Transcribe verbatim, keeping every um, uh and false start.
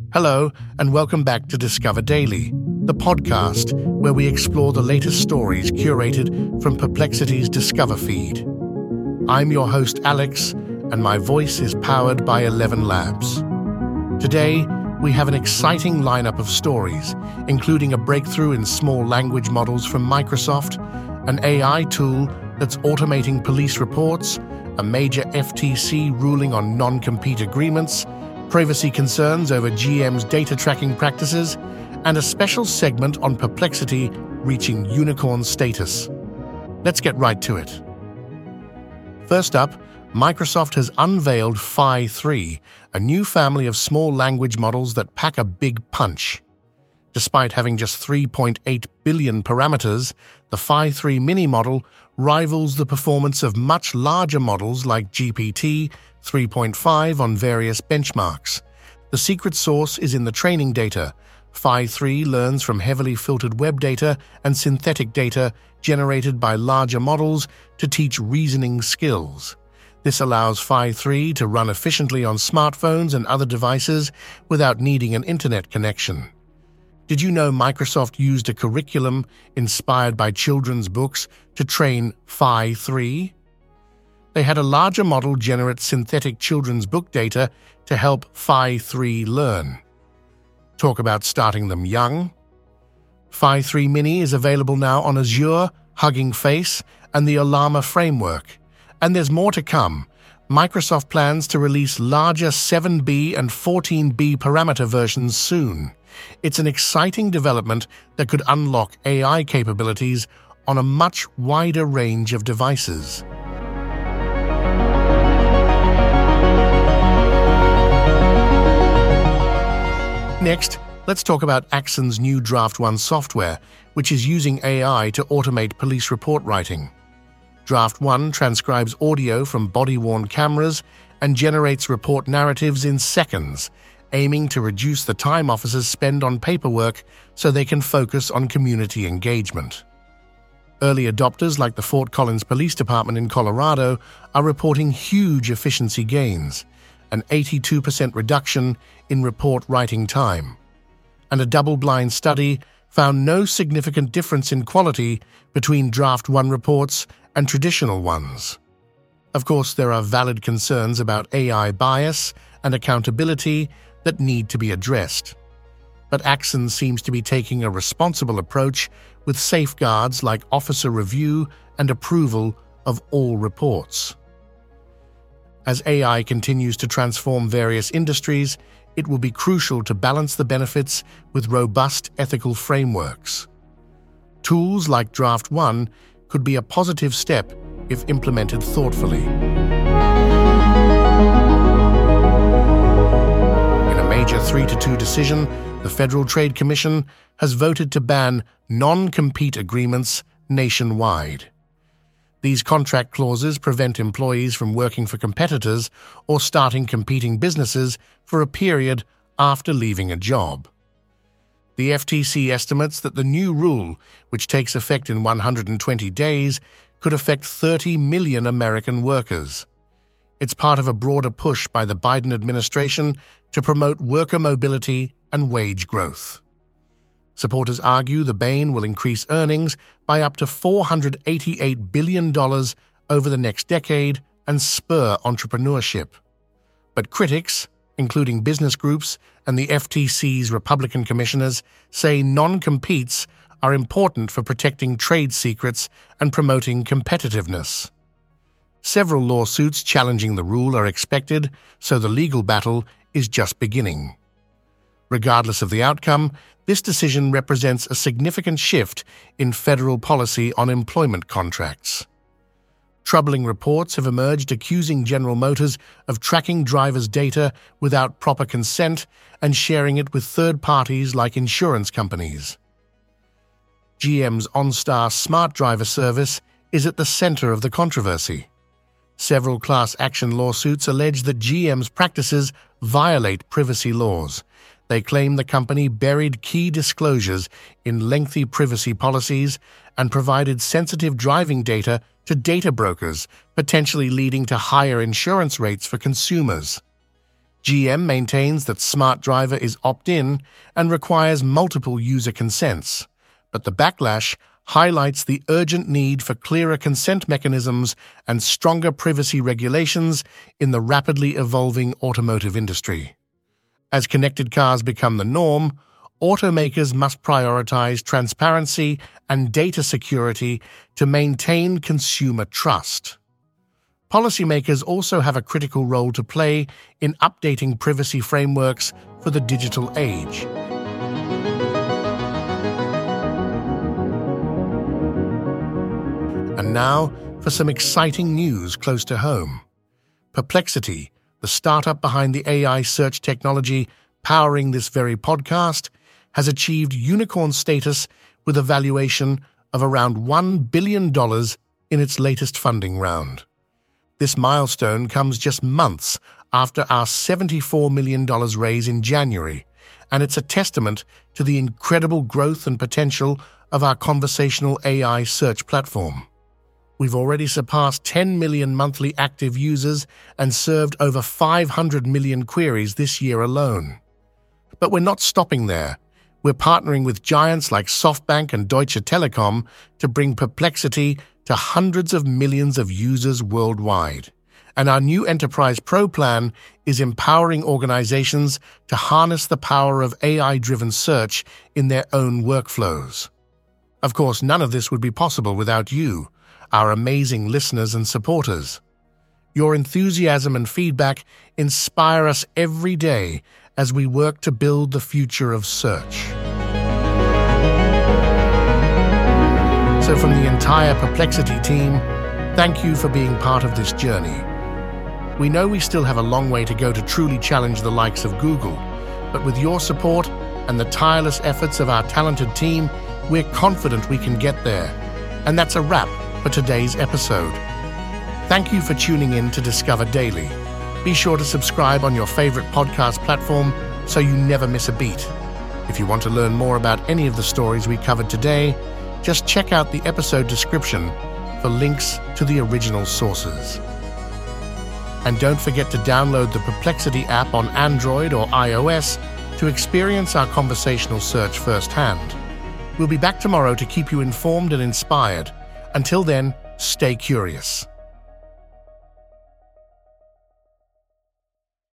Hello, and welcome back to Discover Daily, the podcast where we explore the latest stories curated from Perplexity's Discover feed. I'm your host, Alex, and my voice is powered by Eleven Labs. Today, we have an exciting lineup of stories, including a breakthrough in small language models from Microsoft, an A I tool that's automating police reports, a major F T C ruling on non-compete agreements, privacy concerns over G M's data tracking practices, and a special segment on Perplexity reaching unicorn status. Let's get right to it. First up, Microsoft has unveiled Phi three, a new family of small language models that pack a big punch. Despite having just three point eight billion parameters, the Phi three mini model rivals the performance of much larger models like G P T three point five on various benchmarks. The secret sauce is in the training data. Phi three learns from heavily filtered web data and synthetic data generated by larger models to teach reasoning skills. This allows Phi three to run efficiently on smartphones and other devices without needing an internet connection. Did you know Microsoft used a curriculum inspired by children's books to train Phi three? They had a larger model generate synthetic children's book data to help Phi three learn. Talk about starting them young. Phi three Mini is available now on Azure, Hugging Face, and the Ollama framework. And there's more to come. Microsoft plans to release larger seven B and fourteen B parameter versions soon. It's an exciting development that could unlock A I capabilities on a much wider range of devices. Next, let's talk about Axon's new Draft One software, which is using A I to automate police report writing. Draft One transcribes audio from body-worn cameras and generates report narratives in seconds, aiming to reduce the time officers spend on paperwork so they can focus on community engagement. Early adopters like the Fort Collins Police Department in Colorado are reporting huge efficiency gains, an eighty-two percent reduction in report writing time. And a double-blind study found no significant difference in quality between Draft One reports and traditional ones. Of course, there are valid concerns about A I bias and accountability that need to be addressed. But Axon seems to be taking a responsible approach with safeguards like officer review and approval of all reports. As A I continues to transform various industries, it will be crucial to balance the benefits with robust ethical frameworks. Tools like Draft One could be a positive step if implemented thoughtfully. In a major three to two decision, the Federal Trade Commission has voted to ban non-compete agreements nationwide. These contract clauses prevent employees from working for competitors or starting competing businesses for a period after leaving a job. The F T C estimates that the new rule, which takes effect in one hundred twenty days, could affect thirty million American workers. It's part of a broader push by the Biden administration to promote worker mobility and wage growth. Supporters argue the ban will increase earnings by up to four hundred eighty-eight billion dollars over the next decade and spur entrepreneurship. But critics, including business groups and the F T C's Republican commissioners, say non-competes are important for protecting trade secrets and promoting competitiveness. Several lawsuits challenging the rule are expected, so the legal battle is just beginning. Regardless of the outcome, this decision represents a significant shift in federal policy on employment contracts. Troubling reports have emerged accusing General Motors of tracking drivers' data without proper consent and sharing it with third parties like insurance companies. G M's OnStar Smart Driver service is at the center of the controversy. Several class action lawsuits allege that G M's practices violate privacy laws. They claim the company buried key disclosures in lengthy privacy policies and provided sensitive driving data to data brokers, potentially leading to higher insurance rates for consumers. G M maintains that Smart Driver is opt-in and requires multiple user consents, but the backlash highlights the urgent need for clearer consent mechanisms and stronger privacy regulations in the rapidly evolving automotive industry. As connected cars become the norm, automakers must prioritize transparency and data security to maintain consumer trust. Policymakers also have a critical role to play in updating privacy frameworks for the digital age. And now for some exciting news close to home. Perplexity, the startup behind the A I search technology powering this very podcast, has achieved unicorn status with a valuation of around one billion dollars in its latest funding round. This milestone comes just months after our seventy-four million dollars raise in January, and it's a testament to the incredible growth and potential of our conversational A I search platform. We've already surpassed ten million monthly active users and served over five hundred million queries this year alone. But we're not stopping there. We're partnering with giants like SoftBank and Deutsche Telekom to bring Perplexity to hundreds of millions of users worldwide. And our new Enterprise Pro plan is empowering organizations to harness the power of A I-driven search in their own workflows. Of course, none of this would be possible without you, our amazing listeners and supporters. Your enthusiasm and feedback inspire us every day as we work to build the future of search. So from the entire Perplexity team, thank you for being part of this journey. We know we still have a long way to go to truly challenge the likes of Google, but with your support and the tireless efforts of our talented team, we're confident we can get there. And that's a wrap for today's episode. Thank you for tuning in to Discover Daily. Be sure to subscribe on your favorite podcast platform so you never miss a beat. If you want to learn more about any of the stories we covered today, just check out the episode description for links to the original sources. And don't forget to download the Perplexity app on Android or iOS to experience our conversational search firsthand. We'll be back tomorrow to keep you informed and inspired. Until then, stay curious.